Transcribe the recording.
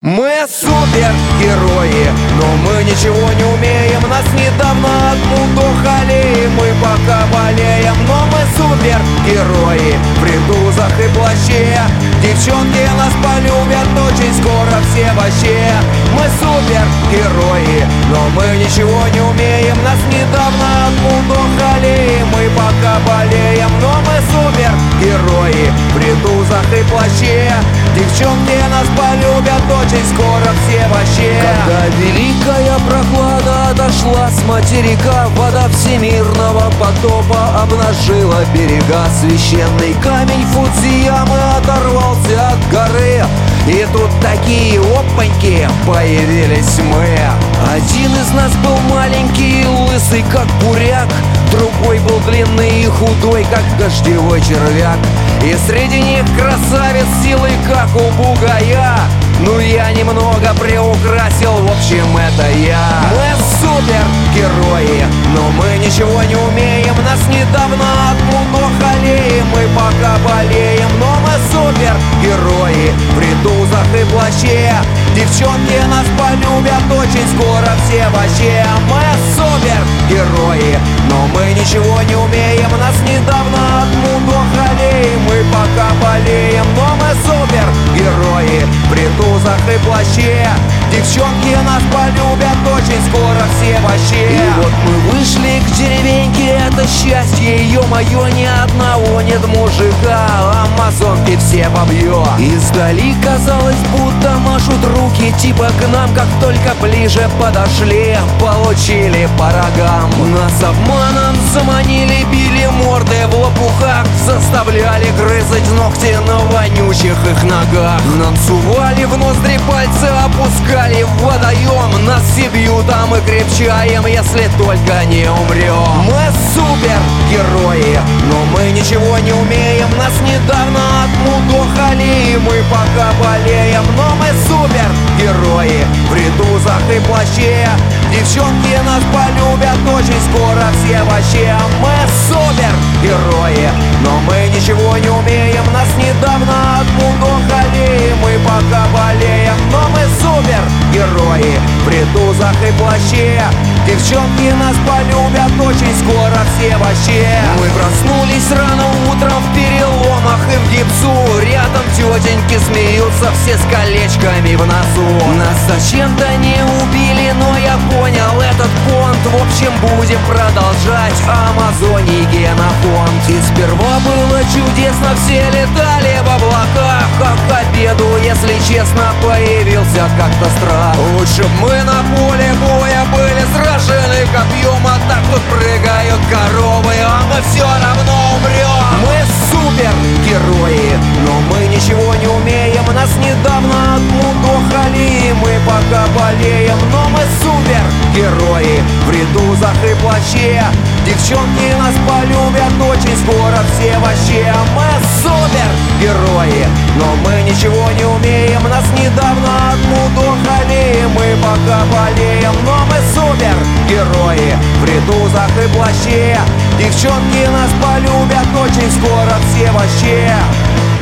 Мы супергерои, но мы ничего не умеем. Нас недавно отмудохали, мы пока болеем. Но мы супергерои в ритузах и плаще. Девчонки нас полюбят очень скоро все вообще. Мы супергерои, но мы ничего не умеем. Нас недавно отмудохали, мы пока болеем. Но мы супергерои в ритузах и плаще. Девчонки нас полюбят очень скоро все вообще. Когда великая прохлада отошла с материка, вода всемирного потопа обнажила берега. Священный камень Фудзиямы оторвался от горы, и тут такие опаньки появились мы. Один из нас был маленький и лысый, как буряк. Другой был длинный и худой, как дождевой червяк. И среди них красавец силой, как у бугая. Ну я немного приукрасил, в общем это я. Мы супергерои, но мы ничего не умеем. Нас недавно отмудохали, мы пока болеем. Но мы супергерои в ритузах и плаще. Девчонки нас полюбят очень скоро все вообще. Мы супергерои, но мы ничего не умеем. Нас недавно отмудохали, мы пока болеем. Но мы супергерои в ритузах и плаще. Девчонки нас полюбят очень скоро все вообще. И вот мы вышли к деревеньке, это счастье, ё-моё, ни одного нет мужика. Амазонки все бабьё. Издали казалось, будто машут руки, типа к нам, как только ближе подошли, получили по рогам. Нас обманом заманили, били морды в лопухах, заставляли грызать ногти на вонючих их ногах. Нам сували в ноздри пальцы, опускали в водоем. Нас все бьют, а мы крепчаем, если только не умрем. Мы супергерои, но мы ничего не умеем. Нас недавно отмудохали, мы пока болеем. Но мы супергерои в ритузах и плаще. Девчонки нас полюбят очень скоро все вообще. Мы супергерои, но мы ничего не умеем. Нас недавно отмудохали, мы пока болеем. Но мы супергерои в ритузах и плаще. Девчонки нас полюбят очень скоро все вообще. Мы проснулись рано утром в переломах и в гипсу. Рядом тетеньки смеются все с колечками в носу. Нас зачем-то не убили, но я понял этот понт. В общем, будем продолжать Амазонии генофонд. И сперва было чудесно, все летали в облаках. А к обеду, если честно, появился как-то страх. Лучше б мы на поле боя были сражены копьем, а так тут прыгают коровы, а мы все равно умрем. Мы супергерои, но мы ничего не умеем. Нас недавно отмудохали, мы пока болеем. Но мы супергерои в ритузах и плаще. Девчонки нас полюбят очень скоро все вообще. Мы супергерои, но мы ничего не умеем. Нас недавно отмудохали, мы пока болеем. Но мы супергерои в ритузах и плаще. Девчонки нас полюбят очень скоро все вообще.